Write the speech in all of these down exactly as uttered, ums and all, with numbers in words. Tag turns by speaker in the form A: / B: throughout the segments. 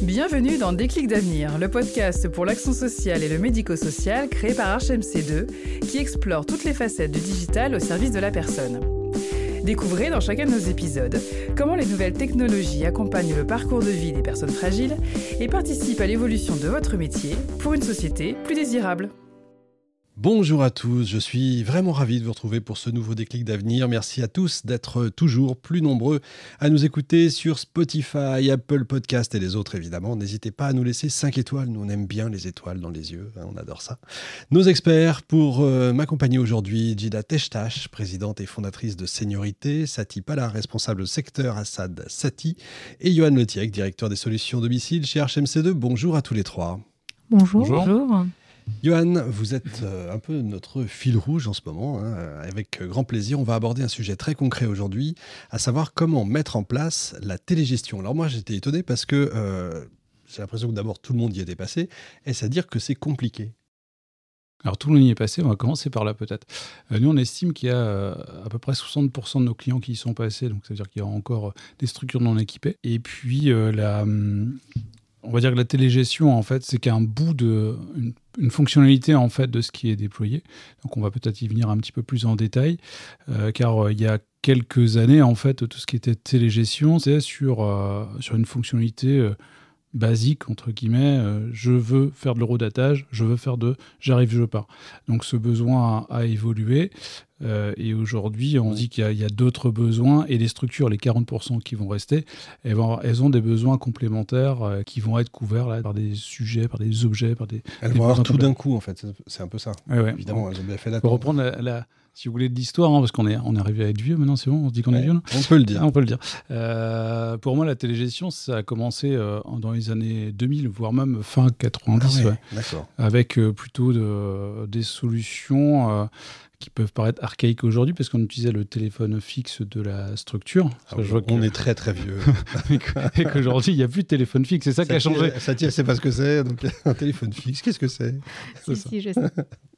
A: Bienvenue dans Déclic d'avenir, le podcast pour l'action sociale et le médico-social créé par H M C deux qui explore toutes les facettes du digital au service de la personne. Découvrez dans chacun de nos épisodes comment les nouvelles technologies accompagnent le parcours de vie des personnes fragiles et participent à l'évolution de votre métier pour une société plus désirable.
B: Bonjour à tous, je suis vraiment ravi de vous retrouver pour ce nouveau Déclic d'avenir. Merci à tous d'être toujours plus nombreux à nous écouter sur Spotify, Apple Podcast et les autres évidemment. N'hésitez pas à nous laisser cinq étoiles, nous on aime bien les étoiles dans les yeux, hein, on adore ça. Nos experts pour euh, m'accompagner aujourd'hui, Jida Teshtash, présidente et fondatrice de Seniorité, Sati Pala, responsable secteur Assad Sati et Johan Letiec, directeur des solutions domicile chez H M C deux. Bonjour à tous les trois.
C: Bonjour.
D: Bonjour.
C: Bonjour.
B: Johan, vous êtes euh, un peu notre fil rouge en ce moment. Hein. Avec grand plaisir, on va aborder un sujet très concret aujourd'hui, à savoir comment mettre en place la télégestion. Alors moi, j'étais étonné parce que euh, j'ai l'impression que d'abord tout le monde y était passé. Est-ce à dire que c'est compliqué ?
D: Alors tout le monde y est passé, on va commencer par là peut-être. Euh, nous on estime qu'il y a euh, à peu près soixante pour cent de nos clients qui y sont passés, donc ça veut dire qu'il y a encore euh, des structures non équipées. Et puis euh, la... Hum, on va dire que la télégestion, en fait, c'est qu'un bout de... Une, une fonctionnalité, en fait, de ce qui est déployé. Donc, on va peut-être y venir un petit peu plus en détail, euh, car euh, il y a quelques années, en fait, tout ce qui était télégestion, c'est sur, euh, sur une fonctionnalité euh, basique, entre guillemets. Euh, je veux faire de l'eurodatage, je veux faire de j'arrive, je pars. Donc, ce besoin a, a évolué. Euh, et aujourd'hui, on dit qu'il y a, il y a d'autres besoins et les structures, les quarante pour cent qui vont rester, elles, vont, elles ont des besoins complémentaires euh, qui vont être couverts là, par des sujets, par des objets, par des...
B: Elles
D: des
B: vont avoir tout d'un coup, en fait. C'est, c'est un peu ça.
D: Ouais, ouais.
B: Évidemment, elles ont bien fait
D: Pour
B: d'attendre.
D: reprendre la, la, si vous voulez, de l'histoire, hein, parce qu'on est, on est arrivé à être vieux maintenant, c'est bon, on se dit qu'on
B: Ouais,
D: est vieux là
B: on peut le dire.
D: Ah, on peut le dire. Euh, pour moi, la télégestion, ça a commencé euh, dans les années deux mille, voire même fin quatre-vingt-dix,
B: Ah ouais,
D: ouais,
B: d'accord.
D: avec euh, plutôt de, des solutions... Euh, qui peuvent paraître archaïques aujourd'hui parce qu'on utilisait le téléphone fixe de la structure.
B: Ah, je vois on que... est très très vieux.
D: Et qu'aujourd'hui, il n'y a plus de téléphone fixe. C'est ça, ça qui a changé.
B: Ça tire, c'est pas ce que c'est. Donc, un téléphone fixe, qu'est-ce que c'est ?
C: Si, si, je sais.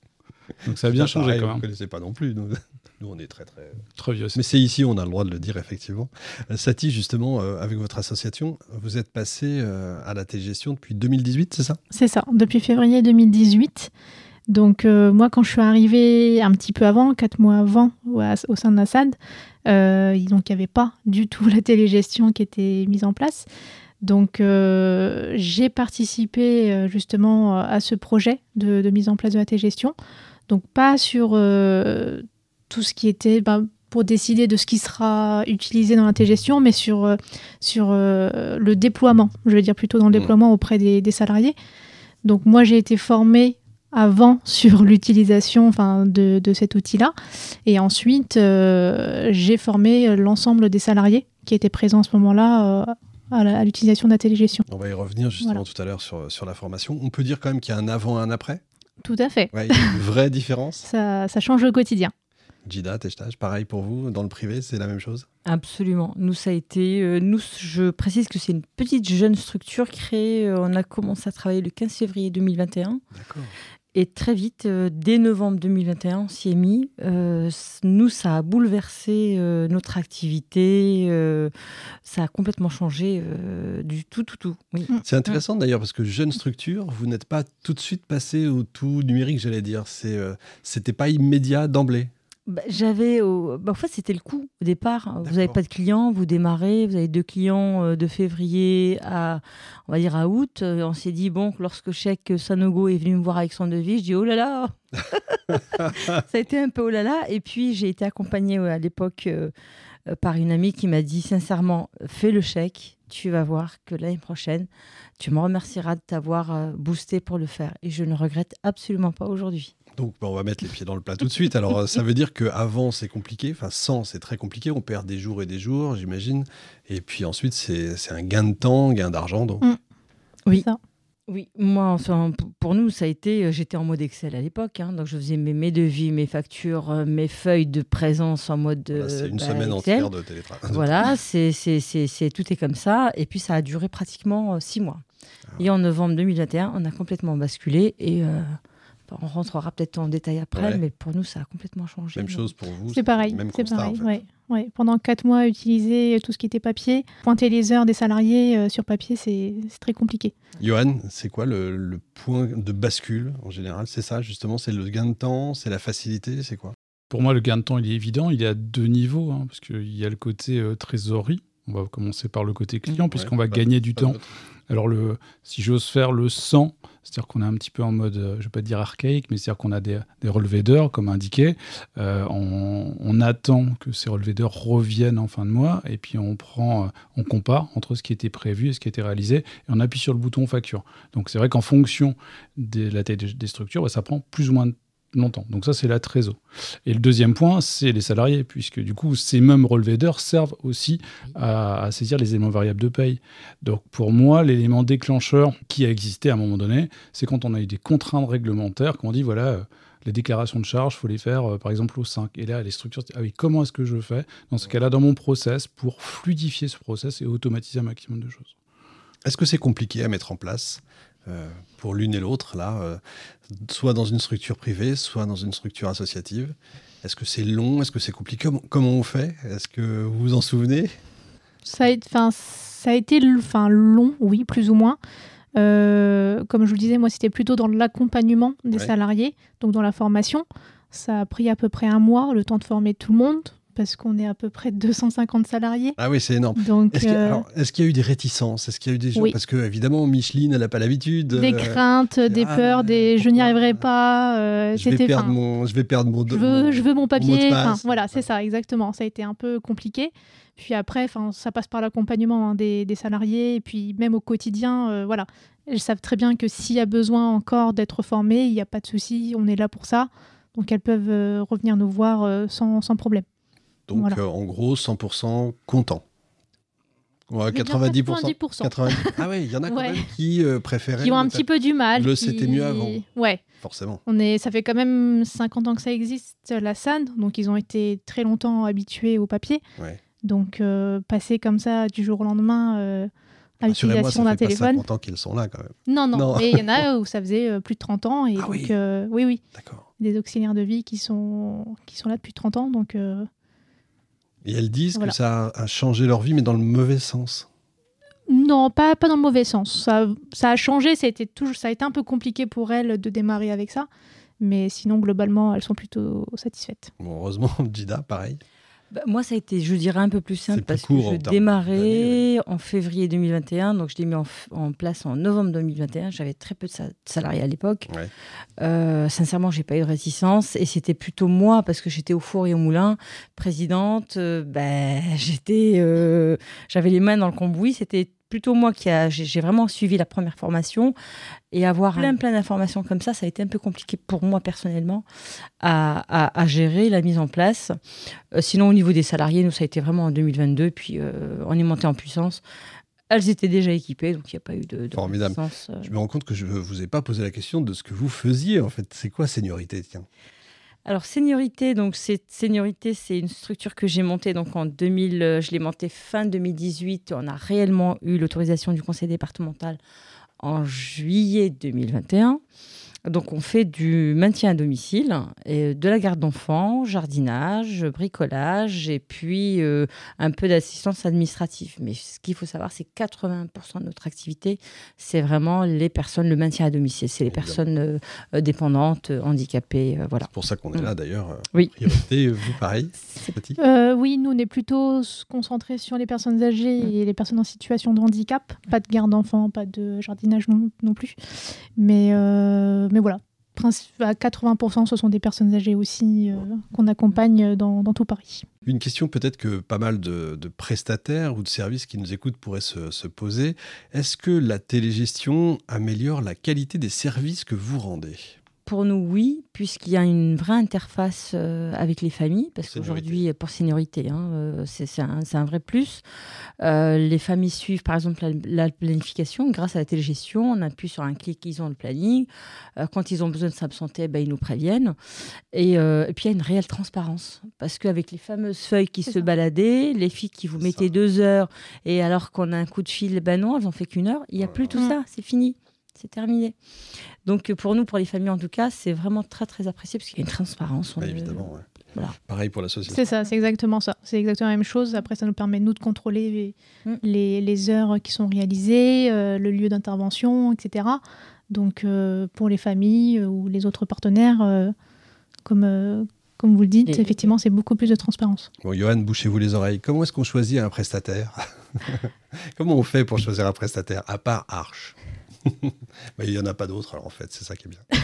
D: Donc ça a bien
B: ça,
D: changé
B: pareil,
D: quand même.
B: Vous ne connaissez pas non plus. Nous, nous, on est très très...
D: Très vieux.
B: Mais c'est ici, on a le droit de le dire, effectivement. Sati, justement, euh, avec votre association, vous êtes passé euh, à la télégestion depuis deux mille dix-huit, c'est ça ?
C: C'est ça, depuis février deux mille dix-huit. Donc euh, moi, quand je suis arrivée un petit peu avant, quatre mois avant, au, au sein de Assad, euh, donc il n'y avait pas du tout la télégestion qui était mise en place. Donc euh, j'ai participé euh, justement à ce projet de, de mise en place de la télégestion. Donc pas sur euh, tout ce qui était... Ben, pour décider de ce qui sera utilisé dans la télégestion, mais sur, euh, sur euh, le déploiement, je veux dire plutôt dans le déploiement auprès des, des salariés. Donc moi, j'ai été formée avant sur l'utilisation enfin, de, de cet outil-là. Et ensuite, euh, j'ai formé l'ensemble des salariés qui étaient présents à ce moment-là euh, à, la, à l'utilisation de la télégestion.
B: On va y revenir justement voilà. tout à l'heure sur, sur la formation. On peut dire quand même qu'il y a un avant et un après ?
C: Tout à fait.
B: Ouais, il y a une vraie différence.
C: ça, ça change le quotidien.
B: Jida, Teshtash, pareil pour vous, dans le privé, c'est la même chose ?
E: Absolument. Nous, ça a été... Euh, nous, je précise que c'est une petite jeune structure créée. Euh, on a commencé à travailler le quinze février deux mille vingt et un.
B: D'accord.
E: Et très vite, euh, dès novembre deux mille vingt et un, on s'y est mis. Euh, nous, ça a bouleversé euh, notre activité. Euh, ça a complètement changé euh, du tout, tout, tout. Oui.
B: C'est intéressant d'ailleurs parce que jeune structure, vous n'êtes pas tout de suite passé au tout numérique, j'allais dire. C'est, euh, c'était pas immédiat d'emblée.
E: Bah, j'avais au... bah, en fait, c'était le coup au départ.
B: D'accord.
E: Vous n'avez pas de clients, vous démarrez, vous avez deux clients euh, de février à, on va dire à août. Euh, on s'est dit, bon, lorsque Chèque Sanogo est venu me voir avec son devis, je dis, oh là là ça a été un peu oh là là. Et puis, j'ai été accompagnée euh, à l'époque euh, euh, par une amie qui m'a dit, sincèrement, fais le chèque, tu vas voir que l'année prochaine, tu me remercieras de t'avoir euh, boosté pour le faire. Et je ne regrette absolument pas aujourd'hui.
B: Donc, bah, on va mettre les pieds dans le plat tout de suite. Alors, ça veut dire qu'avant, c'est compliqué. Enfin, sans, c'est très compliqué. On perd des jours et des jours, j'imagine. Et puis ensuite, c'est, c'est un gain de temps, gain d'argent. Donc.
C: Mmh.
E: Oui.
C: Ça.
E: Oui, moi, enfin, pour nous, ça a été... J'étais en mode Excel à l'époque. Hein, donc, je faisais mes, mes devis, mes factures, mes feuilles de présence en mode
B: Voilà, c'est une
E: bah,
B: semaine
E: Excel.
B: entière de télétravail.
E: Voilà, c'est, c'est, c'est, c'est, tout est comme ça. Et puis, ça a duré pratiquement euh, six mois. Ah. Et en novembre deux mille vingt et un, on a complètement basculé et... Euh, On rentrera peut-être en détail après,
B: Ouais.
E: mais pour nous, ça a complètement changé.
B: Même chose pour vous.
C: C'est pareil,
B: Même
C: c'est
B: constat,
C: pareil.
B: en fait.
C: Ouais, ouais. Pendant quatre mois, utiliser tout ce qui était papier, pointer les heures des salariés euh, sur papier, c'est c'est très compliqué.
B: Johan, c'est quoi le, le point de bascule en général? C'est ça, justement, c'est le gain de temps, c'est la facilité, c'est quoi?
D: Pour moi, le gain de temps, il est évident. Il est à deux niveaux, hein, parce qu'il y a le côté euh, trésorerie. On va commencer par le côté client, puisqu'on
B: Ouais,
D: va
B: pas-
D: gagner du
B: pas
D: temps.
B: d'autre.
D: Alors, le, si j'ose faire le cent, c'est-à-dire qu'on est un petit peu en mode, euh, je ne vais pas dire archaïque, mais c'est-à-dire qu'on a des, des relevés d'heures, comme indiqué. Euh, on, on attend que ces relevés d'heures reviennent en fin de mois, et puis on prend, euh, on compare entre ce qui était prévu et ce qui a été réalisé, et on appuie sur le bouton facture. Donc, c'est vrai qu'en fonction de la taille des, des structures, bah, ça prend plus ou moins de longtemps. Donc ça, c'est la trésor. Et le deuxième point, c'est les salariés, puisque du coup, ces mêmes relevés d'heures servent aussi à, à saisir les éléments variables de paye. Donc pour moi, l'élément déclencheur qui a existé à un moment donné, c'est quand on a eu des contraintes réglementaires, qu'on dit, voilà, euh, les déclarations de charges, il faut les faire, euh, par exemple, au cinq. Et là, les structures, ah oui, comment est-ce que je fais, dans ce cas-là, dans mon process, pour fluidifier ce process et automatiser un maximum de choses.
B: Est-ce que c'est compliqué à mettre en place euh, pour l'une et l'autre, là, euh, soit dans une structure privée, soit dans une structure associative? Est-ce que c'est long? Est-ce que c'est compliqué? Comment, comment on fait? Est-ce que vous vous en souvenez?
C: Ça a, été- 'fin, ça a été l- 'fin, long, oui, plus ou moins. Euh, comme je vous le disais, moi, c'était plutôt dans l'accompagnement des
B: Ouais.
C: salariés, donc dans la formation. Ça a pris à peu près un mois, le temps de former tout le monde, parce qu'on est à peu près deux cent cinquante salariés.
B: Ah oui, c'est énorme.
C: Donc,
B: Est-ce qu'il y a,
C: euh,
B: alors, est-ce qu'il y a eu des réticences? Est-ce qu'il y a eu des gens?
C: Oui.
B: Parce que, évidemment, Micheline, elle n'a pas l'habitude.
C: des
B: euh,
C: craintes, des
B: ah,
C: peurs, des je n'y
B: pourquoi
C: arriverai pas. euh,
B: je, vais
C: c'était,
B: perdre
C: 'fin,
B: mon, je vais perdre mon...
C: je veux, je veux mon
B: mot de
C: papier. Enfin,
B: passe.
C: voilà, c'est
B: Ouais.
C: ça, exactement. Ça a été un peu compliqué. Puis après, enfin, ça passe par l'accompagnement hein, des, des salariés. Et puis même au quotidien, euh, voilà. Elles savent très bien que s'il y a besoin encore d'être formées, il n'y a pas de souci, on est là pour ça. Donc elles peuvent euh, revenir nous voir euh, sans, sans problème.
B: Donc,
C: Voilà.
B: euh, en gros, cent pour cent content. Ouais,
C: Je vais dire
B: quatre-vingt-dix pour cent.
C: quatre-vingt-dix pour cent.
B: quatre-vingt-dix Ah ouais, il y en a quand
C: Ouais.
B: même qui euh, préféraient...
C: Qui ont un
B: le
C: petit
B: fait-
C: peu du mal.
B: le
C: qui-
B: c'était mieux avant.
C: Ouais.
B: Forcément.
C: On est, ça fait quand même cinquante ans que ça existe, la S A D. Donc ils ont été très longtemps habitués au papier.
B: Ouais.
C: Donc euh, passer comme ça du jour au lendemain euh, à
B: Rassurez-moi,
C: l'utilisation
B: ça
C: d'un
B: fait pas
C: téléphone.
B: cinquante ans qu'ils sont là, quand même.
C: Non, non,
B: Non.
C: mais il y en a où ça faisait euh, plus de trente ans. Et
B: Ah
C: donc,
B: oui.
C: euh, oui, oui,
B: D'accord.
C: des auxiliaires de vie qui sont, qui sont là depuis trente ans. Donc, euh,
B: Et elles disent
C: Voilà.
B: que ça a changé leur vie, mais dans le mauvais sens.
C: non, pas, pas dans le mauvais sens. Ça, ça a changé, ça a, été toujours, ça a été un peu compliqué pour elles de démarrer avec ça. Mais sinon, globalement, elles sont plutôt satisfaites.
B: Bon, heureusement, Jida, pareil.
E: Bah, moi, ça a été, je dirais, un peu plus simple
B: C'est plus
E: parce
B: court
E: que
B: en
E: je
B: termes
E: démarrais
B: d'années,
E: en février deux mille vingt et un, donc je l'ai mis en, f- en place en novembre deux mille vingt et un. J'avais très peu de sa- salariés à l'époque.
B: Ouais.
E: Euh, sincèrement, j'ai pas eu de réticence et c'était plutôt moi parce que j'étais au four et au moulin, présidente. euh, ben, j'étais, euh, j'avais les mains dans le cambouis. C'était plutôt moi qui a, j'ai, j'ai vraiment suivi la première formation et avoir plein plein d'informations comme ça, ça a été un peu compliqué pour moi personnellement à, à, à gérer la mise en place. Euh, sinon, au niveau des salariés, nous ça a été vraiment en deux mille vingt-deux, puis euh, on est monté en puissance. Elles étaient déjà équipées, donc il n'y a pas eu de, de
B: Formidable.
E: réticence. euh.
B: Je me rends compte que je ne vous ai pas posé la question de ce que vous faisiez, en fait. C'est quoi seniorité, tiens?
E: Alors, Seniorité, donc c'est, Seniorité, c'est une structure que j'ai montée donc en deux mille, euh, je l'ai montée fin deux mille dix-huit. On a réellement eu l'autorisation du conseil départemental en juillet deux mille vingt et un. Donc, on fait du maintien à domicile, et de la garde d'enfants, jardinage, bricolage et puis euh, un peu d'assistance administrative. Mais ce qu'il faut savoir, c'est que quatre-vingts pour cent de notre activité, c'est vraiment les personnes, le maintien à domicile. C'est les
B: Évidemment.
E: personnes euh, euh, dépendantes, euh, handicapées, euh, voilà.
B: C'est pour ça qu'on est là, d'ailleurs. euh,
E: Oui.
B: Priorité, vous, pareil, petit.
C: Euh, oui, nous, on est plutôt s- concentrés sur les personnes âgées et les personnes en situation de handicap. Pas de garde d'enfants, pas de jardinage non, non plus. Mais, euh, mais voilà, Princi- à quatre-vingts pour cent, ce sont des personnes âgées aussi euh, qu'on accompagne dans, dans tout Paris.
B: Une question peut-être que pas mal de, de prestataires ou de services qui nous écoutent pourraient se, se poser. Est-ce que la télégestion améliore la qualité des services que vous rendez?
E: Pour nous, oui, puisqu'il y a une vraie interface euh, avec les familles, parce
B: Seniorité.
E: qu'aujourd'hui, pour seniorité, hein, euh, c'est, c'est, un, c'est un vrai plus. Euh, les familles suivent, par exemple, la, la planification. Grâce à la télégestion, on appuie sur un clic, ils ont le planning. Euh, quand ils ont besoin de s'absenter, ben, ils nous préviennent. Et, euh, et puis, il y a une réelle transparence, parce qu'avec les fameuses feuilles qui
C: C'est
E: se
C: ça.
E: baladaient, les filles qui vous
B: C'est
E: mettez
B: ça.
E: deux heures, et alors qu'on a un coup de fil, ben non, elles n'ont fait qu'une heure, il n'y a
B: Oh
E: plus
B: là
E: tout
C: là.
E: ça, c'est fini. c'est terminé. Donc pour nous, pour les familles en tout cas, c'est vraiment très très apprécié parce qu'il y a une transparence.
B: Ouais,
E: est...
B: évidemment, ouais.
E: Voilà.
B: Pareil pour l'association.
C: C'est ça, c'est exactement ça. C'est exactement la même chose. Après, ça nous permet, nous, de contrôler les,
E: Mm.
C: les, les heures qui sont réalisées, euh, le lieu d'intervention, et cetera. Donc, euh, pour les familles euh, ou les autres partenaires, euh, comme, euh, comme vous le dites,
E: Et-
C: effectivement, c'est beaucoup plus de transparence.
B: Bon, Johan, bouchez-vous les oreilles. Comment est-ce qu'on choisit un prestataire? Comment on fait pour choisir un prestataire, à part Arche? Bah, il n'y en a pas d'autres, alors en fait, c'est ça qui est bien.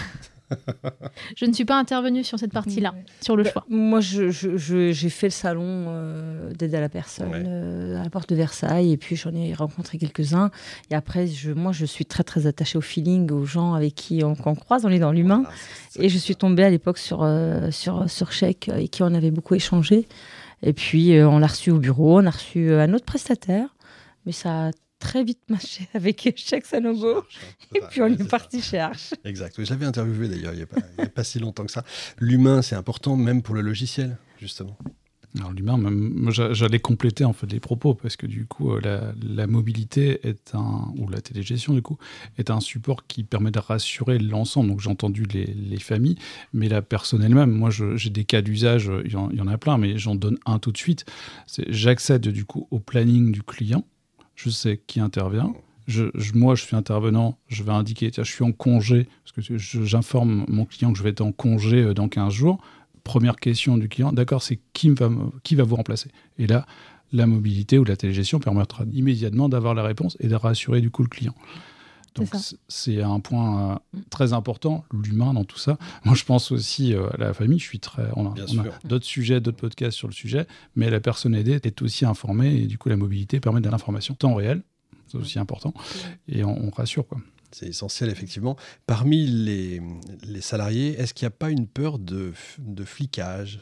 C: Je ne suis pas intervenue sur cette partie-là, sur le
E: Bah,
C: choix.
E: moi, je, je- je- j'ai fait le salon euh, d'aide à la personne
B: Ouais.
E: euh, à la porte de Versailles et puis j'en ai rencontré quelques-uns. Et après, je, moi, je suis très très attachée au feeling, aux gens avec qui on, qu'on croise, on est dans l'humain.
B: Voilà, c'est- c'est
E: Et je suis tombée à l'époque sur, euh, sur, sur Chèque, avec qui on avait beaucoup échangé. Et puis, euh, on l'a reçu au bureau, on a reçu euh, un autre prestataire, mais ça a très vite marché avec Chèque Sanogo.
B: Arche, hein.
E: Et puis, on
B: Ouais,
E: est
B: c'est
E: parti chez Arche.
B: ça. Exact. Oui, je l'avais interviewé d'ailleurs, il n'y a, pas- il y a pas si longtemps que ça. L'humain, c'est important même pour le logiciel, justement.
D: Alors l'humain, même, moi, j'a- j'allais compléter en fait les propos parce que du coup euh, la, la mobilité est un, ou la télégestion du coup est un support qui permet de rassurer l'ensemble. Donc j'ai entendu les, les familles, mais la personne elle-même. Moi je- j'ai des cas d'usage, il y, en, il y en a plein, mais j'en donne un tout de suite. C'est, j'accède du coup au planning du client, je sais qui intervient. Je, je- moi, je suis intervenant, je vais indiquer, tiens, je suis en congé, parce que je- j'informe mon client que je vais être en congé euh, dans quinze jours. Première question du client, d'accord, c'est qui, me va, me- qui va vous remplacer? Et là, la mobilité ou la télégestion permettra immédiatement d'avoir la réponse et de rassurer du coup le client. Donc
C: C'est ça.
D: c- c'est un point euh, très important, l'humain dans tout ça. Moi, je pense aussi euh, à la famille. Je suis très, on a,
B: Bien
D: on a
B: sûr.
D: d'autres sujets, d'autres podcasts sur le sujet, mais la personne aidée est aussi informée et du coup, la mobilité permet de l'information temps réel. C'est aussi important et on, on rassure quoi.
B: C'est essentiel, effectivement. Parmi les, les salariés, est-ce qu'il n'y a pas une peur de, de flicage?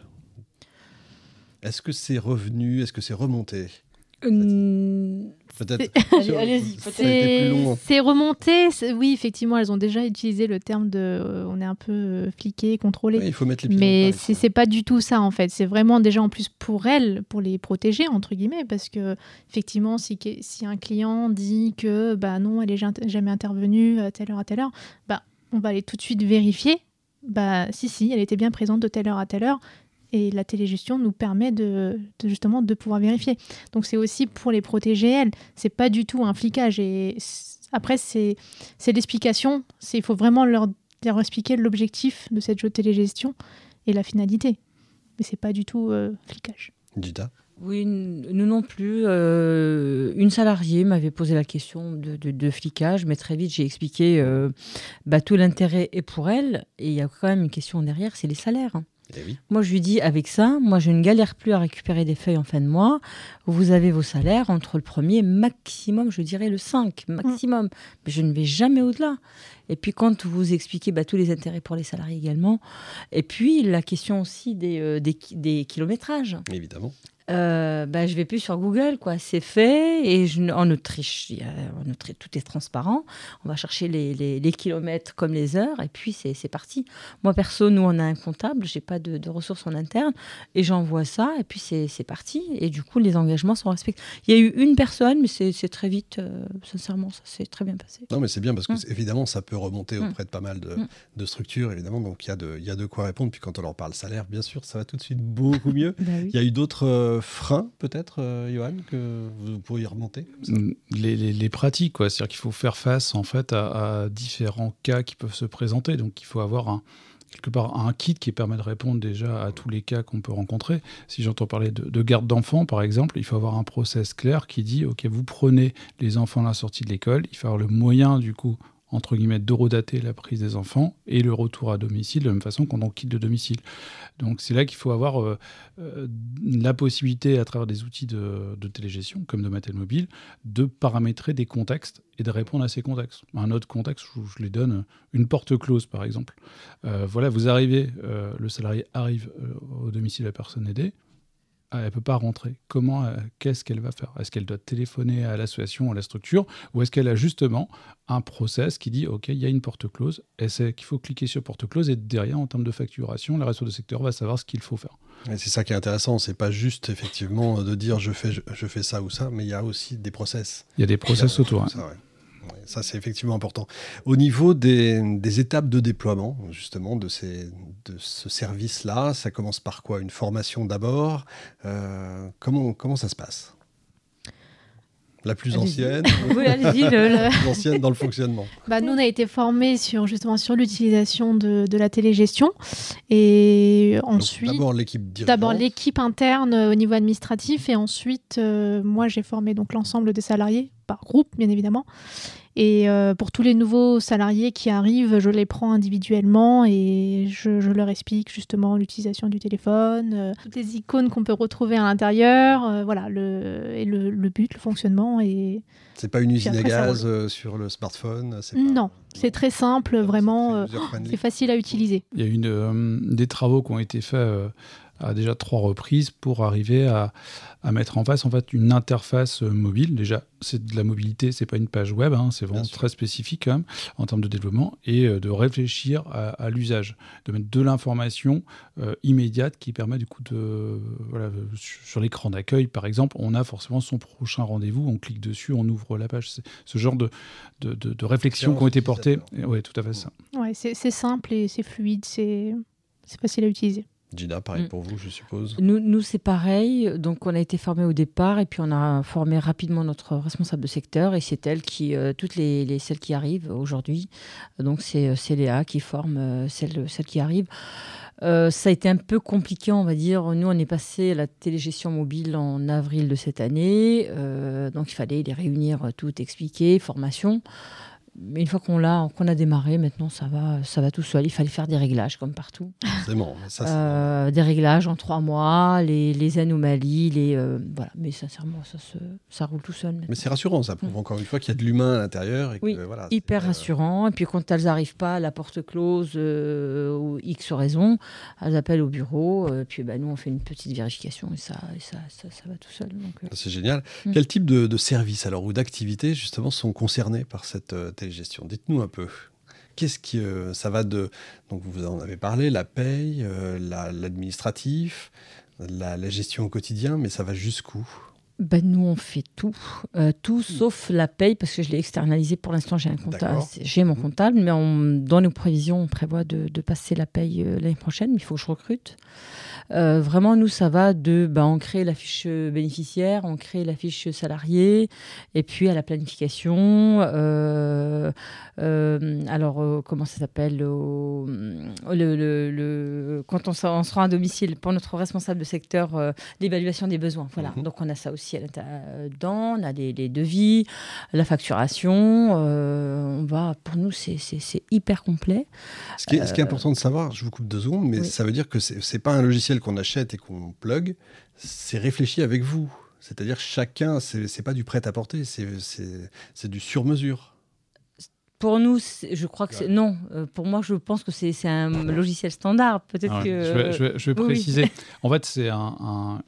B: Est-ce que c'est revenu? Est-ce que c'est remonté?
E: Euh,
B: Peut-être.
E: Allez- allez-y, peut-être.
B: Ça a été plus
C: C'est
B: long.
C: c'est remonté. c'est- Oui, effectivement, elles ont déjà utilisé le terme de euh, on est un peu euh, fliqué, contrôlé.
B: Ouais, il faut mettre les pieds
C: Mais
B: dans le
C: c'est
B: plat,
C: c'est pas du tout ça en fait. C'est vraiment déjà en plus pour elles, pour les protéger entre guillemets, parce que effectivement, si, que- si un client dit que bah non, elle est ja- jamais intervenue à telle heure à telle heure, bah on va aller tout de suite vérifier. Bah si si, elle était bien présente de telle heure à telle heure. Et la télégestion nous permet de, de justement de pouvoir vérifier. Donc c'est aussi pour les protéger elles. C'est pas du tout un flicage. Et c- après c'est c'est l'explication. C'est il faut vraiment leur, leur expliquer l'objectif de cette jeu de télégestion et la finalité. Mais c'est pas du tout euh, flicage.
B: Gita.
E: Oui, n- nous non plus. Euh, une salariée m'avait posé la question de, de- de flicage, mais très vite j'ai expliqué euh, bah, tout l'intérêt est pour elle. Et il y a quand même une question derrière, c'est les salaires. hein.
B: Eh oui.
E: Moi, je lui dis, avec ça, moi, je ne galère plus à récupérer des feuilles en fin de mois. Vous avez vos salaires entre le premier, maximum, je dirais le cinq, maximum. Mais je ne vais jamais au-delà. Et puis, quand vous expliquez bah, tous les intérêts pour les salariés également, et puis la question aussi des, euh, des, ki- des kilométrages.
B: Évidemment.
E: Euh, bah, je vais plus sur Google, quoi. C'est fait. Et je, n- en Autriche, il y a- en Autriche, tout est transparent. On va chercher les, les- les kilomètres comme les heures, et puis c'est c'est parti. Moi, perso, nous, on a un comptable. J'ai pas de, de ressources en interne, et j'envoie ça, et puis c'est c'est parti. Et du coup, les engagements sont respectés. Il y a eu une personne, mais c'est c'est très vite. euh, sincèrement, ça s'est très bien passé.
B: Non, mais c'est bien parce que,
E: Mm.
B: c'est- évidemment, ça peut remonter
E: Mm.
B: auprès de pas mal de,
E: Mm.
B: de structures, évidemment. Donc, il y, a de- il y a de quoi répondre. Puis, quand on leur parle salaire, bien sûr, ça va tout de suite beaucoup mieux.
E: Bah oui.
B: Il y a eu d'autres euh, freins, peut-être, euh, Johan, que vous pourriez remonter comme ça
D: les, les- les pratiques, quoi. C'est-à-dire qu'il faut faire face en fait à, à différents cas qui peuvent se présenter. Donc il faut avoir un, quelque part un kit qui permet de répondre déjà à tous les cas qu'on peut rencontrer. Si j'entends parler de, de garde d'enfants, par exemple, il faut avoir un process clair qui dit ok, vous prenez les enfants à la sortie de l'école, il faut avoir le moyen du coup entre guillemets d'horodater la prise des enfants et le retour à domicile de la même façon qu'on en quitte le domicile. Donc c'est là qu'il faut avoir euh, euh, la possibilité à travers des outils de, de télégestion comme de Mattel Mobile de paramétrer des contextes et de répondre à ces contextes. Un autre contexte, je, je les donne, une porte close par exemple. Euh, voilà, vous arrivez, euh, le salarié arrive euh, au domicile de la personne aidée, elle ne peut pas rentrer. Comment, euh, qu'est-ce qu'elle va faire? Est-ce qu'elle doit téléphoner à l'association, à la structure, ou est-ce qu'elle a justement un process qui dit ok, il y a une porte close, et c'est qu'il faut cliquer sur porte close, et derrière, en termes de facturation, la ressource de secteur va savoir ce qu'il faut faire.
B: Et c'est ça qui est intéressant. C'est pas juste, effectivement, de dire je fais, je, je fais ça ou ça, mais il y a aussi des process.
D: Il y a des process
B: Derrière
D: autour.
B: tout
D: hein.
B: ça, ouais. Ouais, ça, c'est effectivement important. Au niveau des, des étapes de déploiement, justement, de, ces, de ce service-là, ça commence par quoi? Une formation d'abord? euh, comment, comment ça se passe? La plus
E: Allez-y.
B: ancienne,
E: Oui, allez-y. Le,
B: la
E: le...
B: plus ancienne dans le fonctionnement.
C: Bah, nous, on a été formés sur, justement sur l'utilisation de, de la télégestion. Et
B: Donc,
C: ensuite,
B: d'abord l'équipe dirigeante.
C: d'abord l'équipe interne euh, au niveau administratif. Et ensuite, euh, moi, j'ai formé donc l'ensemble des salariés, par groupe, bien évidemment. Et euh, pour tous les nouveaux salariés qui arrivent, je les prends individuellement et je, je leur explique justement l'utilisation du téléphone, euh, toutes les icônes qu'on peut retrouver à l'intérieur, euh, voilà, le, et le, le but, le fonctionnement. Et...
B: C'est pas une usine à
C: après, ça
B: gaz euh, sur le smartphone? C'est pas...
C: Non, c'est très simple,
B: Non,
C: vraiment, euh,
B: c'est très user-friendly.
C: c'est facile à utiliser.
D: Il y a eu une, euh, des travaux qui ont été faits euh, à déjà trois reprises pour arriver à, à mettre en face en fait une interface euh, mobile. Déjà, c'est de la mobilité, c'est pas une page web, hein, c'est vraiment
B: Bien sûr.
D: très spécifique quand même en termes de développement, et euh, de réfléchir à, à l'usage, de mettre de l'information euh, immédiate qui permet du coup de voilà, sur sur l'écran d'accueil par exemple, on a forcément son prochain rendez-vous, on clique dessus, on ouvre la page. C'est ce genre de, de, de, de réflexions qui ont été portées. Oui, tout à fait ça.
C: Ouais, c'est, c'est simple et c'est fluide, c'est, c'est facile à utiliser.
B: Gina, pareil
E: Mm.
B: pour vous, je suppose.
E: Nous, nous c'est pareil. Donc, on a été formés au départ et puis on a formé rapidement notre responsable de secteur. Et c'est elle qui, euh, toutes les, les celles qui arrivent aujourd'hui, donc c'est, c'est Léa qui forme euh, celles, celles qui arrivent. Euh, ça a été un peu compliqué, on va dire. Nous, on est passé à la télégestion mobile en avril de cette année. Euh, donc, il fallait les réunir, euh, tout expliquer, formation. Mais une fois qu'on l'a, qu'on a démarré, maintenant, ça va, ça va tout seul. Il fallait faire des réglages, comme partout.
B: Forcément, mais ça, c'est
E: Euh, des réglages en trois mois, les, les anomalies, les, euh, voilà. Mais sincèrement, ça, se, ça roule tout seul.
B: Mais
E: maintenant.
B: c'est rassurant, ça prouve encore une fois qu'il y a de l'humain à l'intérieur. Et que,
E: Oui,
B: voilà,
E: Hyper
B: c'est, euh,
E: rassurant. Et puis quand elles n'arrivent pas à la porte close euh, ou X raison, elles appellent au bureau. Euh, puis bah, nous, on fait une petite vérification et ça, et ça, ça, ça va tout seul. Donc, euh,
B: C'est génial.
E: Mm.
B: Quel type de, de services alors ou d'activités justement sont concernés par cette euh, télégestion? Dites-nous un peu. Qu'est-ce qui euh, ça va de donc vous en avez parlé, la paye, euh, la, l'administratif, la, la gestion au quotidien, mais ça va jusqu'où?
E: Ben, nous, on fait tout. Euh, tout sauf la paye, parce que je l'ai externalisé. Pour l'instant, j'ai un comptable.
B: D'accord.
E: J'ai mon comptable, mais on, dans nos prévisions, on prévoit de, de passer la paye euh, l'année prochaine. Mais il faut que je recrute. Euh, vraiment, nous, ça va de... Ben, on crée la fiche bénéficiaire, on crée la fiche salarié, et puis à la planification. Euh, euh, alors, euh, comment ça s'appelle au- le, le, le- Quand on, s'en- on se rend à domicile, pour notre responsable de secteur, euh, l'évaluation des besoins. Voilà.
B: Mhm.
E: Donc, on a ça aussi à l'intérieur dedans. On a les, les devis, la facturation. Euh, on va, pour nous, c'est, c'est, c'est hyper complet.
B: Ce qui, est, ce qui est important de savoir, je vous coupe deux secondes, mais
E: Oui.
B: ça veut dire que c'est, c'est pas un logiciel qu'on achète et qu'on plug, c'est réfléchi avec vous. C'est-à-dire chacun, c'est, c'est pas du prêt-à-porter, c'est, c'est, c'est du sur-mesure.
E: Pour nous, c'est- je crois que c'est... Non, euh, pour moi, je pense que c'est, c'est un logiciel standard. Peut-être
D: Ah ouais.
E: que...
D: Je vais, je vais- je vais
E: oui, oui.
D: préciser. En fait, c'est un- un-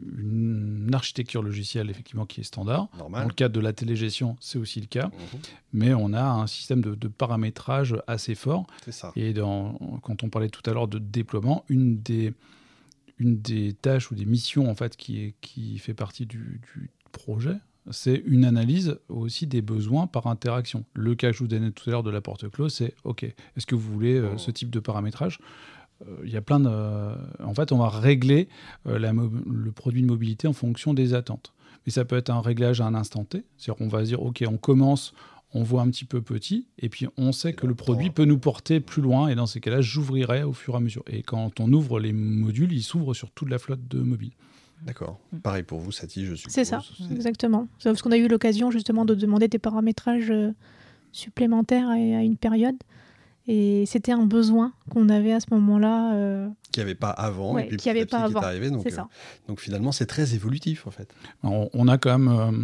D: une architecture logicielle effectivement qui est standard. Dans
B: Normal.
D: le cadre de la télégestion, c'est aussi le cas.
B: Mhm.
D: Mais on a un système de, de paramétrage assez fort.
B: C'est ça.
D: Et dans, quand on parlait tout à l'heure de déploiement, une des, une des tâches ou des missions en fait, qui, est, qui fait partie du, du projet, c'est une analyse aussi des besoins par interaction. Le cas que je vous donnais tout à l'heure de la porte close, c'est OK, est-ce que vous voulez euh,
B: Oh.
D: ce type de paramétrage? Euh, Il y a plein de. euh, en fait, on va régler euh, la mo- le produit de mobilité en fonction des attentes. Mais ça peut être un réglage à un instant T. C'est-à-dire qu'on va se dire OK, on commence, on voit un petit peu petit, et puis on sait
B: Et
D: que
B: dans
D: le
B: le
D: produit
B: temps,
D: peut nous porter plus loin, et dans ces cas-là, j'ouvrirai au fur et à mesure. Et quand on ouvre les modules, ils s'ouvrent sur toute la flotte de mobiles.
B: D'accord.
E: Mm.
B: Pareil pour vous, Sati, je suppose.
C: C'est ça,
B: C'est-
C: exactement. C'est parce qu'on a eu l'occasion justement de demander des paramétrages euh, supplémentaires à, à une période. Et c'était un besoin qu'on avait à ce moment-là. euh,
B: Qu'il n'y avait pas avant,
C: Ouais,
B: et puis
C: qu'il y avait
B: petit à
C: pas
B: petit qui
C: avant.
B: est arrivé. Donc,
C: c'est
B: euh,
C: ça.
B: donc finalement, c'est très évolutif en fait.
D: On, on a quand même euh,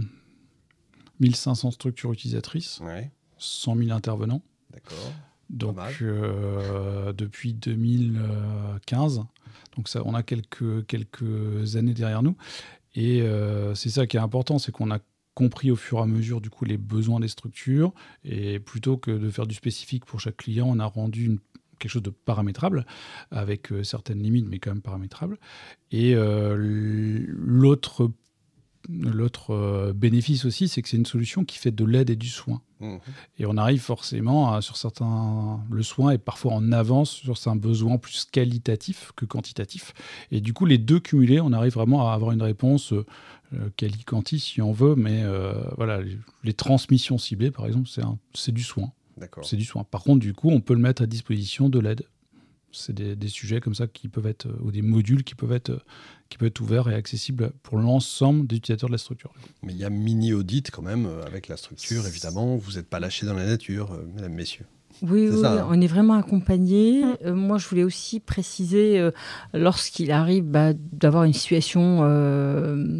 D: mille cinq cents structures utilisatrices,
B: Ouais,
D: cent mille intervenants.
B: d'accord.
D: Donc
B: mal.
D: euh, depuis deux mille quinze, donc ça, on a quelques, quelques années derrière nous. Et euh, c'est ça qui est important, c'est qu'on a compris au fur et à mesure du coup les besoins des structures, et plutôt que de faire du spécifique pour chaque client, on a rendu une, quelque chose de paramétrable avec euh, certaines limites, mais quand même paramétrable. Et euh, l'autre l'autre euh, bénéfice aussi, c'est que c'est une solution qui fait de l'aide et du soin.
B: Mmh.
D: Et on arrive forcément à, sur certains... Le soin est parfois en avance sur un besoin plus qualitatif que quantitatif. Et du coup, les deux cumulés, on arrive vraiment à avoir une réponse euh, quali-quanti, si on veut. Mais euh, voilà, les, les transmissions ciblées, par exemple, c'est, un, c'est du soin.
B: D'accord.
D: C'est du soin. Par contre, du coup, on peut le mettre à disposition de l'aide. C'est des, des sujets comme ça qui peuvent être, ou des modules qui peuvent être, qui peuvent être ouverts et accessibles pour l'ensemble des utilisateurs de la structure.
B: Mais il y a mini-audit quand même euh, avec la structure, évidemment. Vous n'êtes pas lâchés dans la nature, euh, mesdames, messieurs.
E: Oui,
B: C'est
E: oui,
B: ça, hein.
E: on est vraiment accompagnés.
C: Mm.
E: Euh, moi, je voulais aussi préciser, euh, lorsqu'il arrive bah, d'avoir une situation... Euh,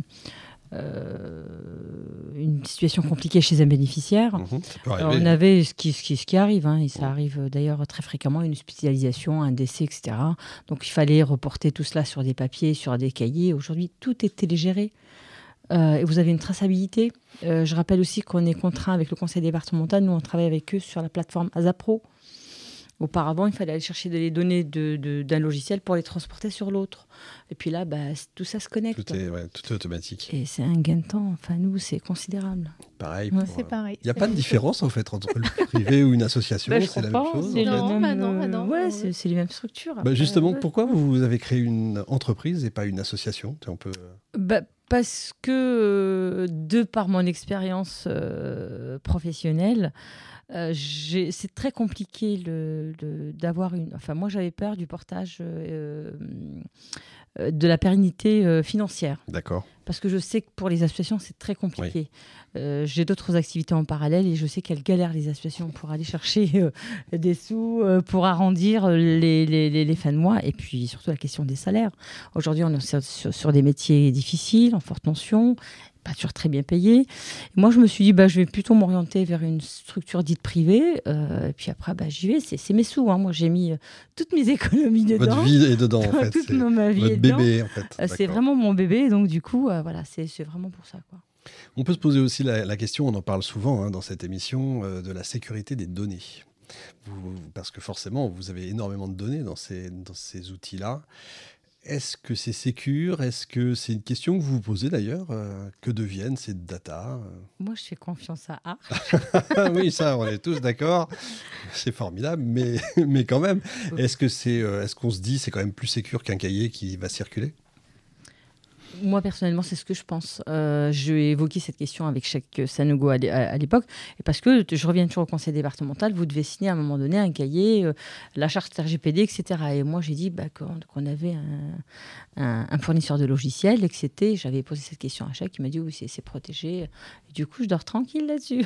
E: Euh, une situation compliquée chez un bénéficiaire.
B: Mmh, ça peut
E: Alors,
B: arriver.
E: on avait ce qui, ce qui, ce qui arrive, hein, et ça arrive d'ailleurs très fréquemment, une hospitalisation, un décès, et cetera. Donc il fallait reporter tout cela sur des papiers, sur des cahiers. Aujourd'hui, tout est télégéré. Euh, et vous avez une traçabilité. Euh, je rappelle aussi qu'on est contraint avec le conseil départemental. Nous, on travaille avec eux sur la plateforme ASAPRO. Auparavant, il fallait aller chercher les données de, de, d'un logiciel pour les transporter sur l'autre. Et puis là, bah, tout ça se connecte.
B: Tout est, ouais, tout est automatique.
E: Et c'est un gain de temps. Enfin, nous, c'est considérable.
B: Pareil.
E: Ouais,
B: pour,
C: C'est
B: euh,
C: pareil.
B: Il n'y a pas de différence en fait entre le privé ou une association,
E: Bah, je
B: c'est la
E: crois
B: même
E: pas,
B: chose.
E: c'est
B: en
E: le
B: fait.
C: Non,
E: même,
C: bah non, bah
E: euh,
C: non.
E: ouais, c'est, c'est les mêmes structures.
B: Bah,
E: Après,
B: justement,
E: ouais.
B: pourquoi vous avez créé une entreprise et pas une association? On peut...
E: Bah, parce que, euh, de par mon expérience euh, professionnelle, euh, j'ai, c'est très compliqué le, le- d'avoir une... Enfin, moi, j'avais peur du portage euh, euh, de la pérennité euh, financière.
B: D'accord.
E: Parce que je sais que pour les associations, c'est très compliqué. Euh, j'ai d'autres activités en parallèle et je sais qu'elles galèrent, les associations, pour aller chercher euh, des sous, euh, pour arrondir les, les, les, les fins de mois. Et puis surtout la question des salaires. Aujourd'hui, on est sur, sur, sur des métiers difficiles, en forte tension, pas toujours très bien payés. Et moi, je me suis dit, bah, je vais plutôt m'orienter vers une structure dite privée. Euh, et puis après, bah, j'y vais. C'est, c'est mes sous, hein. Moi, j'ai mis euh, toutes mes économies dedans.
B: Votre vie est dedans en fait.
E: Toute
B: c'est
E: ma vie
B: votre
E: est dedans.
B: bébé en fait.
E: Euh, c'est
B: D'accord.
E: vraiment mon bébé. Donc du coup, euh, voilà, c'est, c'est vraiment pour ça, quoi.
B: On peut se poser aussi la, la question, on en parle souvent hein, dans cette émission, euh, de la sécurité des données. Vous- parce que forcément, vous avez énormément de données dans ces, dans ces outils-là. Est-ce que c'est sécure? Est-ce que c'est une question que vous vous posez d'ailleurs? euh, Que deviennent ces data?
E: Moi, je fais confiance à A.
B: Ah oui, ça, on est tous d'accord. C'est formidable, mais, mais quand même. Est-ce que c'est, euh, est-ce qu'on se dit c'est quand même plus sécure qu'un cahier qui va circuler?
E: Moi, personnellement, c'est ce que je pense. Euh, j'ai évoqué cette question avec chaque Sanogo à l'é- à à l'époque, et parce que je reviens toujours au conseil départemental, vous devez signer à un moment donné un cahier, euh, la charte R G P D, et cetera. Et moi, j'ai dit bah, qu'on, qu'on avait un, un- un fournisseur de logiciels, et que c'était, j'avais posé cette question à chaque, il m'a dit oui, c'est, c'est protégé. Et du coup, je dors tranquille là-dessus.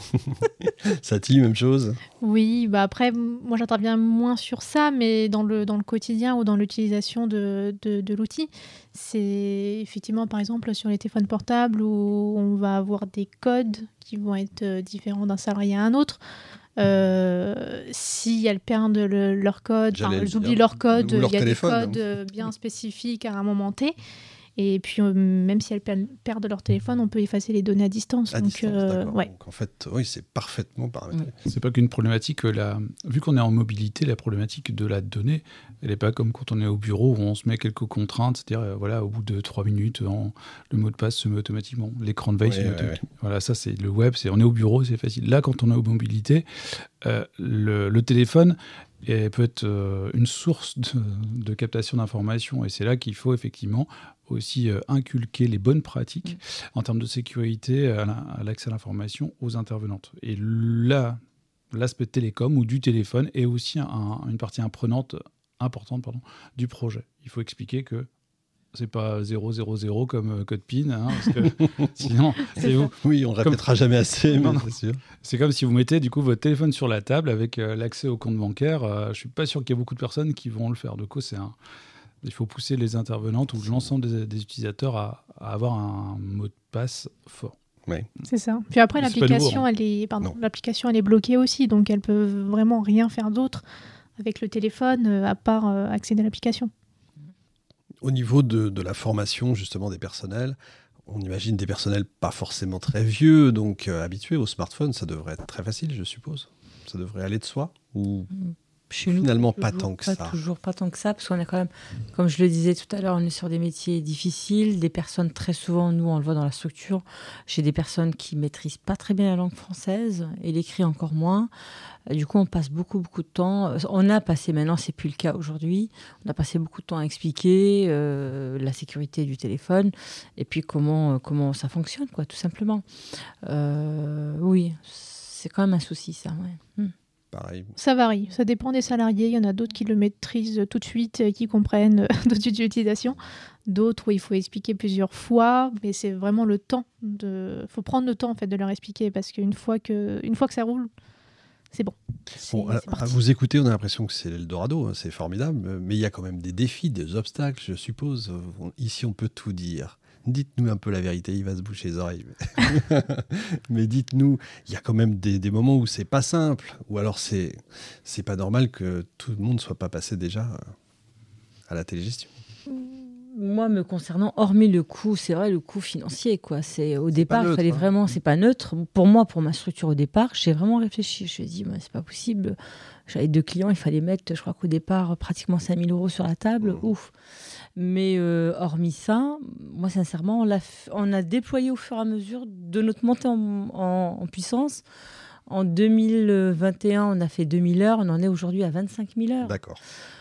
B: Satie, même chose.
C: Oui, bah après, m- moi j'interviens moins sur ça, mais dans le, dans le quotidien ou dans l'utilisation de, de, de l'outil, c'est effectivement par exemple sur les téléphones portables où on va avoir des codes qui vont être euh, différents d'un salarié à un autre. Euh, si elles perdent le- leur code,
B: J'allais
C: enfin,
B: le
C: elles
B: dire.
C: oublient leur code,
B: Ou leur
C: il y a
B: téléphone,
C: des
B: hein.
C: codes euh, bien spécifiques à un moment T. Et puis, euh, même si elles per- perdent leur téléphone, on peut effacer les données à distance.
B: À
C: donc,
B: distance,
C: euh,
B: d'accord.
C: ouais.
B: Donc en fait, oui, c'est parfaitement paramétré.
D: C'est pas qu'une problématique. euh, La... Vu qu'on est en mobilité, la problématique de la donnée, elle n'est pas comme quand on est au bureau où on se met quelques contraintes. C'est-à-dire, euh, voilà, au bout de trois minutes, en- le mot de passe se met automatiquement. L'écran de veille
B: Ouais,
D: se met
B: ouais,
D: automatiquement. Voilà, ça, c'est le web. C'est, on est au bureau, c'est facile. Là, quand on est en mobilité, euh, le, le téléphone et peut être euh, une source de, de captation d'informations. Et c'est là qu'il faut effectivement aussi euh, inculquer les bonnes pratiques en termes de sécurité à, la- à l'accès à l'information aux intervenantes. Et là, l'aspect télécom ou du téléphone est aussi un- une partie imprenante, importante pardon, du projet. Il faut expliquer que c'est pas zéro zéro zéro comme euh, code PIN, hein, parce que sinon, c'est vous.
B: Oui, on ne répétera jamais assez,
D: Non,
B: mais
D: non.
B: c'est sûr.
D: C'est comme si vous mettez du coup votre téléphone sur la table avec euh, l'accès au compte bancaire. Euh, je suis pas sûr qu'il y ait beaucoup de personnes qui vont le faire. Du coup, c'est un... il faut pousser les intervenantes ou l'ensemble des, des utilisateurs à, à avoir un mot de passe fort.
C: C'est ça. Puis après,
D: Mais c'est pas
C: l'application,
D: nouveau, hein.
C: elle est, pardon,
B: Non.
C: l'application, elle est bloquée aussi, donc elles peuvent vraiment rien faire d'autre avec le téléphone euh, à part euh, accéder à l'application.
B: Au niveau de, de la formation justement des personnels, on imagine des personnels pas forcément très vieux, donc euh, habitués au smartphone, ça devrait être très facile, je suppose. Ça devrait aller de soi ou
E: Chez nous,
B: Finalement,
E: pas,
B: pas
E: toujours,
B: tant que
E: pas
B: ça.
E: Toujours pas tant que ça, parce qu'on a quand même, comme je le disais tout à l'heure, on est sur des métiers difficiles, des personnes très souvent, nous on le voit dans la structure, j'ai des personnes qui maîtrisent pas très bien la langue française et l'écrit encore moins. Du coup, on passe beaucoup, beaucoup de temps. On a passé, maintenant, c'est plus le cas aujourd'hui, on a passé beaucoup de temps à expliquer euh, la sécurité du téléphone et puis comment, comment ça fonctionne, quoi, tout simplement. Euh, oui, c'est quand même un souci, ça. Ouais. Hum.
B: Pareil.
C: Ça varie, ça dépend des salariés. Il y en a d'autres qui le maîtrisent tout de suite, euh, qui comprennent euh, tout de suite l'utilisation. D'autres où il faut expliquer plusieurs fois, mais c'est vraiment le temps. Il faut prendre le temps en fait, de leur expliquer parce qu'une fois que, une fois que ça roule, c'est bon. C'est,
B: Bon, à,
C: c'est parti.
B: à vous écouter, on a l'impression que c'est l'Eldorado, hein, c'est formidable, mais il y a quand même des défis, des obstacles, je suppose. On- Ici, on peut tout dire. Dites-nous un peu la vérité, il va se boucher les oreilles. Mais dites-nous, il y a quand même des, des moments où c'est pas simple, ou alors c'est c'est pas normal que tout le monde soit pas passé déjà à la télégestion.
E: Moi, me concernant, hormis le coût, c'est vrai, le coût financier, quoi. C'est au
B: C'est
E: départ,
B: pas
E: il
B: neutre,
E: fallait
B: hein.
E: vraiment, c'est pas neutre. Pour moi, pour ma structure au départ, j'ai vraiment réfléchi. Je me suis dit, bah, c'est pas possible. J'avais deux clients, il fallait mettre, je crois qu'au départ, pratiquement cinq mille euros sur la table.
B: Mmh.
E: Ouf. Mais euh, hormis ça, moi, sincèrement, on, l'a f- on a déployé au fur et à mesure de notre montée en, en- en puissance. En deux mille vingt et un, on a fait deux mille heures. On en est aujourd'hui à vingt-cinq mille heures.
B: D'accord.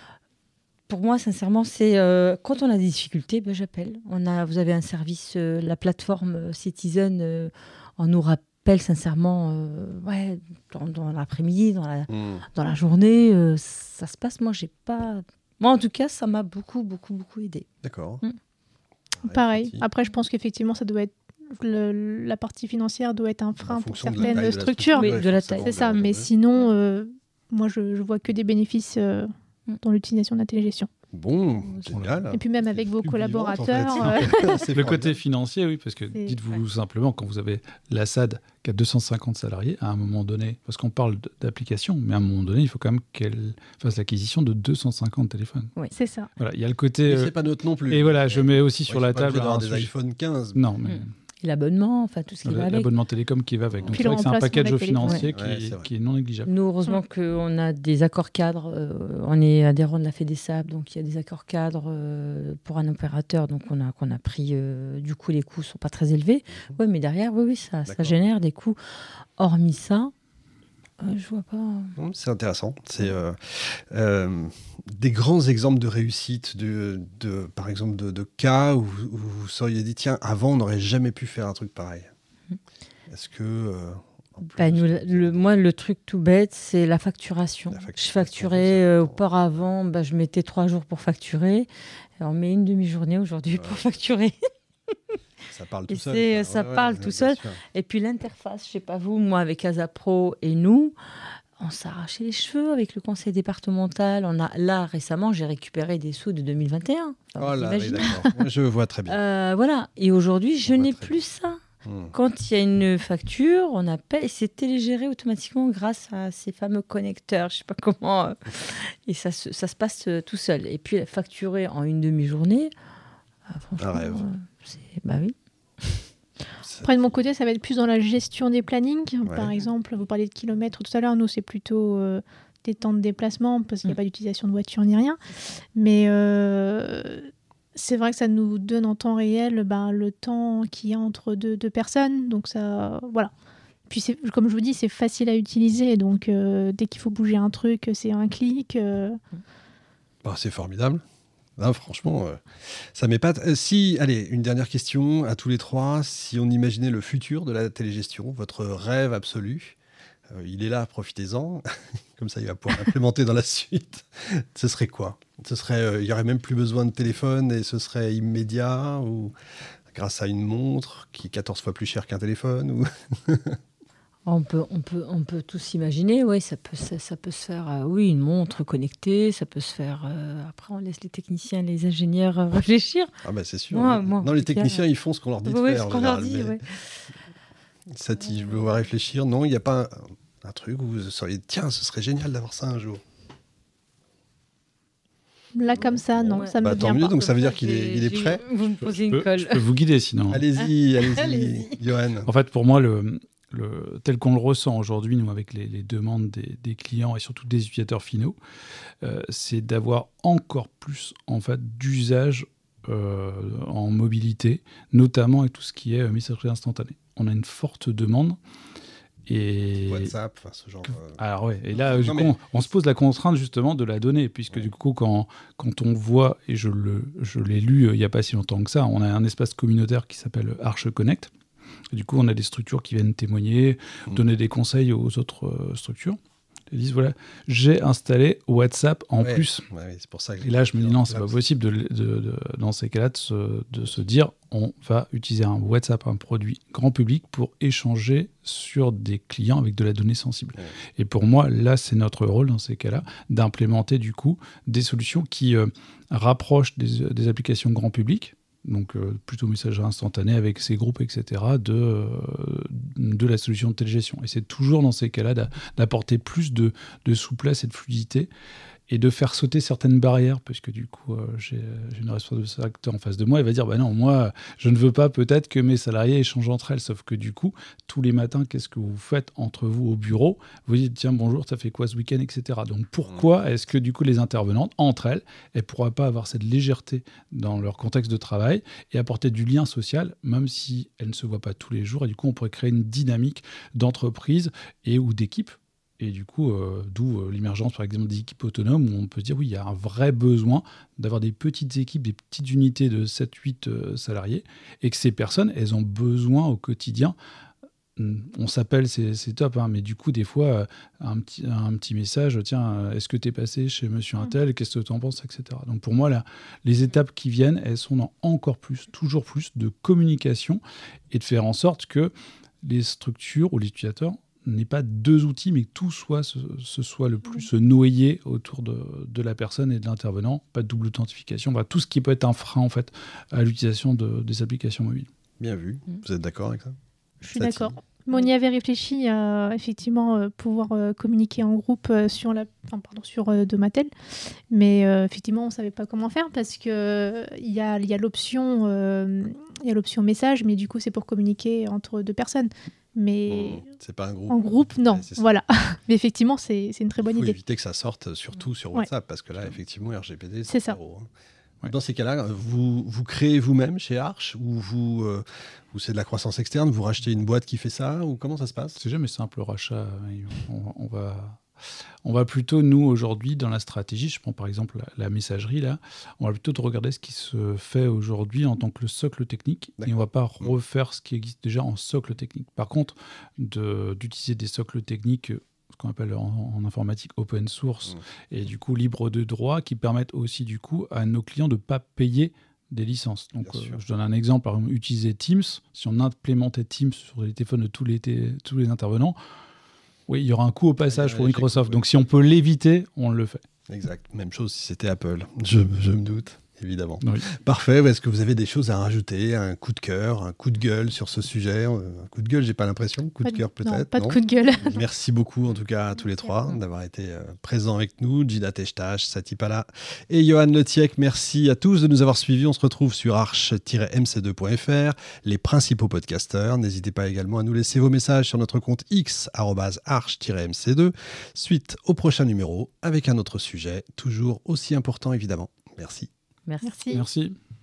E: Pour moi, sincèrement, c'est euh, quand on a des difficultés, ben, j'appelle. On a, vous avez un service, euh, la plateforme euh, Citizen, euh, on nous rappelle sincèrement, euh, ouais, dans, dans l'après-midi, dans la,
B: Mmh.
E: dans la journée, euh, ça se passe. Moi, j'ai pas. Moi, en tout cas, ça m'a beaucoup, beaucoup, beaucoup aidé.
B: D'accord.
E: Mmh.
B: Ouais,
C: Pareil.
B: Cathy.
C: Après, je pense qu'effectivement, ça doit être le- la partie financière doit être un frein pour
B: fonction de la
C: certaines
B: taille de la
C: structures.
E: Oui,
B: ouais,
E: de la
B: forcément,
E: taille.
C: C'est ça,
B: de-
C: mais
B: de-
C: sinon, euh, moi, je, je vois que des bénéfices euh,
E: Mm.
C: dans l'utilisation de la télégestion.
B: Bon,
E: C'est-
B: génial.
C: Et puis même avec vos
B: Plus
C: collaborateurs,
B: vivante, en fait.
C: euh,
B: C'est
D: Le
B: formidable.
D: côté financier, oui, parce que
C: C'est-
D: dites-vous simplement, quand vous avez la S A D qui a deux cent cinquante salariés, à un moment donné, parce qu'on parle d- d'application, mais à un moment donné, il faut quand même qu'elle fasse l'acquisition de deux cent cinquante téléphones.
C: c'est ça.
D: Voilà, il y a le côté...
B: Mais
D: euh,
B: c'est pas notre non plus.
D: et voilà, je mets aussi
B: Ouais,
D: sur
B: j'ai
D: la
B: pas
D: table
B: obligé d'avoir
D: un
B: des
D: sujet-
B: iPhone quinze.
D: Non, mais...
E: Mm. Et l'abonnement, enfin, tout ce qui va
D: Le-
E: avec.
D: L'abonnement télécom qui va avec. Donc
C: Puis
D: c'est
C: le
D: vrai que c'est un
C: remplacement
D: package
C: des téléphones.
D: financier
B: Ouais,
D: qui,
B: ouais, c'est vrai.
D: qui est non négligeable.
E: Nous, heureusement qu'on a des accords cadres. euh, on est adhérent de la FEDESAB, donc il y a des accords cadres euh, pour un opérateur. Donc on a, qu'on a pris. euh, du coup, les coûts ne sont pas très élevés. Oui, mais derrière, oui, oui, ça, ça
B: D'accord.
E: génère des coûts. Hormis ça, euh, je vois pas.
B: Hum, C'est intéressant. C'est euh, euh, des grands exemples de réussite, de, de, par exemple, de, de cas où, où vous seriez dit, tiens, avant, on n'aurait jamais pu faire un truc pareil. Est-ce que... euh, en plus,
E: Bah, nous, le, moi, le truc tout bête, c'est la facturation.
B: La facturation,
E: Je facturais
B: c'est
E: euh,
B: important.
E: auparavant, bah, je mettais trois jours pour facturer. Et on met une demi-journée aujourd'hui pour facturer.
B: ça parle
E: et
B: tout seul.
E: c'est-
B: Ouais,
E: ça
B: ouais,
E: parle
B: ouais,
E: tout
B: bien
E: seul.
B: sûr.
E: Et puis l'interface, je sais pas vous, moi avec Asapro et nous, on s'est arraché les cheveux avec le conseil départemental. On a, là, récemment, j'ai récupéré des sous de deux mille vingt et un. Enfin,
B: Oh
E: vous
B: là, oui,
E: imaginez.
B: d'accord. Moi, je vois très bien.
E: Euh, voilà. Et aujourd'hui, je
B: On voit
E: n'ai
B: très
E: plus ça.
B: Hum.
E: Quand il y a une facture, on appelle et c'est télégéré automatiquement grâce à ces fameux connecteurs. Je sais pas comment. euh, et ça se, ça se passe euh, tout seul. Et puis facturer en une demi-journée, euh, franchement,
B: Un rêve.
E: euh, c'est bah oui.
B: Ça-
C: Après, de mon côté, ça va être plus dans la gestion des plannings.
B: Ouais.
C: Par exemple, vous parliez de kilomètres tout à l'heure. Nous, c'est plutôt euh, des temps de déplacement parce qu'il n'y a
E: Mm.
C: pas d'utilisation de voiture ni rien. Mais euh, c'est vrai que ça nous donne en temps réel ben, le temps qu'il y a entre deux, deux personnes. Donc, ça, voilà. Puis, c'est- comme je vous dis, c'est facile à utiliser. Donc, euh, dès qu'il faut bouger un truc, c'est un clic. euh,
B: Bah, c'est formidable. Là, franchement, euh, ça m'épate. Euh, si, allez, une dernière question à tous les trois. Si on imaginait le futur de la télégestion, votre rêve absolu, euh, il est là, profitez-en. Comme ça, il va pouvoir l'implémenter dans la suite. Ce serait quoi? Ce serait, euh, il y aurait même plus besoin de téléphone et ce serait immédiat ou grâce à une montre qui est quatorze fois plus chère qu'un téléphone ou...
E: On peut, on peut, on peut tous s'imaginer, oui, ça peut, ça, ça peut se faire, euh, oui, une montre connectée, ça peut se faire. euh, après, on laisse les techniciens, les ingénieurs euh, réfléchir.
B: Ah bah c'est sûr.
E: Moi-
B: oui.
E: moi, en
B: non, les
E: tout cas,
B: techniciens, ils font ce qu'on leur dit de
E: Oui,
B: faire.
E: ce
B: en
E: qu'on leur
B: général,
E: dit,
B: mais-
E: ouais.
B: Satie, je veux voir réfléchir. Non, il n'y a pas un, un truc où vous seriez tiens, ce serait génial d'avoir ça un jour.
C: Là, comme ça, non,
E: Ouais.
C: ça me
B: Bah,
C: vient
B: tant mieux,
C: pas.
B: donc ça veut dire
E: J'ai-
B: qu'il est, il est
E: j'ai-
B: prêt.
E: Vous me
D: Je
E: posez une
D: peux,
E: colle.
D: je peux vous guider sinon.
B: Allez-y, allez-y,
E: Allez-y.
B: Johan.
D: En fait, pour moi, le, le, tel qu'on le ressent aujourd'hui, nous, avec les, les demandes des, des clients et surtout des utilisateurs finaux, euh, c'est d'avoir encore plus en fait, d'usage euh, en mobilité, notamment avec tout ce qui est euh, messagerie instantanée. On a une forte demande. Et...
B: WhatsApp, enfin ce genre. Euh...
D: Alors ouais, et là, du
B: non,
D: coup,
B: mais...
D: on, on se pose la contrainte justement de la donnée, puisque ouais. du coup, quand, quand on voit, et je, le, je l'ai lu euh, il n'y a pas si longtemps que ça, on a un espace communautaire qui s'appelle Arche Connect. Et du coup, on a des structures qui viennent témoigner, mmh. donner des conseils aux autres euh, structures. Ils disent, voilà, j'ai installé WhatsApp en
B: ouais,
D: plus.
B: Ouais, c'est pour ça que
D: et là, je me dis, non, c'est pas possible, de, de, de, dans ces cas-là, de se, de se dire, on va utiliser un WhatsApp, un produit grand public, pour échanger sur des clients avec de la donnée sensible. Ouais. Et pour moi, là, c'est notre rôle, dans ces cas-là, d'implémenter, du coup, des solutions qui euh, rapprochent des, des applications grand public, donc euh, plutôt messagerie instantanée avec ces groupes, et cetera, de, euh, de la solution de télégestion. Et c'est toujours dans ces cas-là d'a, d'apporter plus de, de souplesse et de fluidité et de faire sauter certaines barrières, parce que du coup, euh, j'ai, j'ai une responsable de secteur en face de moi, elle va dire, bah non, moi, je ne veux pas peut-être que mes salariés échangent entre elles, sauf que du coup, tous les matins, qu'est-ce que vous faites entre vous au bureau ? Vous dites, tiens, bonjour, ça fait quoi ce week-end, et cetera. Donc pourquoi est-ce que du coup, les intervenantes, entre elles, elles ne pourraient pas avoir cette légèreté dans leur contexte de travail et apporter du lien social, même si elles ne se voient pas tous les jours, et du coup, on pourrait créer une dynamique d'entreprise et ou d'équipe. Et du coup, euh, d'où euh, l'émergence, par exemple, des équipes autonomes, où on peut se dire, oui, il y a un vrai besoin d'avoir des petites équipes, des petites unités de sept huit euh, salariés, et que ces personnes, elles ont besoin au quotidien. On s'appelle, c'est, c'est top, hein, mais du coup, des fois, euh, un, petit, un petit message, tiens, est-ce que tu es passé chez monsieur untel, qu'est-ce que tu en penses, et cetera. Donc pour moi, là, les étapes qui viennent, elles sont dans encore plus, toujours plus de communication, et de faire en sorte que les structures ou les utilisateurs n'aient pas deux outils, mais que tout soit, ce, ce soit le plus noyé autour de, de la personne et de l'intervenant, pas de double authentification, bah, tout ce qui peut être un frein en fait, à l'utilisation de, des applications mobiles.
B: Bien vu. Vous êtes d'accord avec ça ?
C: Je suis d'accord. Mais on y avait réfléchi à effectivement euh, pouvoir euh, communiquer en groupe euh, sur, la, enfin, pardon, sur euh, Domatel, mais euh, effectivement on ne savait pas comment faire parce qu'il euh, y, a, y, a l'option, euh, y a l'option message, mais du coup c'est pour communiquer entre deux personnes. Mais
B: mmh, c'est pas un groupe.
C: En groupe, non.
B: Ouais,
C: voilà. Mais effectivement, c'est, c'est une très bonne idée.
B: Il faut éviter que ça sorte surtout sur WhatsApp, ouais. parce que là, effectivement, R G P D, c'est,
C: c'est ça.
B: Zéro, hein. Ouais. Dans ces cas-là, vous, vous créez vous-même chez Arche ou, vous, euh, ou c'est de la croissance externe, vous rachetez une boîte qui fait ça ou comment ça se passe ?
D: C'est jamais simple le rachat. On, on, va, on va plutôt, nous, aujourd'hui, dans la stratégie, je prends par exemple la, la messagerie, là, on va plutôt regarder ce qui se fait aujourd'hui en tant que le socle technique. D'accord. Et on ne va pas refaire ce qui existe déjà en socle technique. Par contre, de, d'utiliser des socles techniques, ce qu'on appelle en, en informatique open source, mmh. et du coup libre de droit, qui permettent aussi du coup à nos clients de ne pas payer des licences. Donc euh, je donne un exemple, par exemple, utiliser Teams. Si on implémentait Teams sur les téléphones de tous les, t- tous les intervenants, oui, il y aura un coût au passage ouais, pour Microsoft. Donc si on peut l'éviter, on le fait.
B: Exact. Même chose si c'était Apple. Je, je me doute. Évidemment.
D: Oui.
B: Parfait. Est-ce que vous avez des choses à rajouter, un coup de cœur, un coup de gueule sur ce sujet ? Un coup de gueule, j'ai pas l'impression. Coup
C: pas
B: de cœur peut-être.
C: Non, pas
B: non
C: de coup de gueule.
B: Merci beaucoup en tout cas à tous les trois d'avoir été euh, présents avec nous. Gina Techtach, Sati Pala et Johan Letiec. Merci à tous de nous avoir suivis. On se retrouve sur arche tiret m c deux point f r, les principaux podcasteurs. N'hésitez pas également à nous laisser vos messages sur notre compte x arobase arche tiret m c deux. Suite au prochain numéro avec un autre sujet, toujours aussi important évidemment. Merci.
E: Merci.
C: Merci.
D: Merci.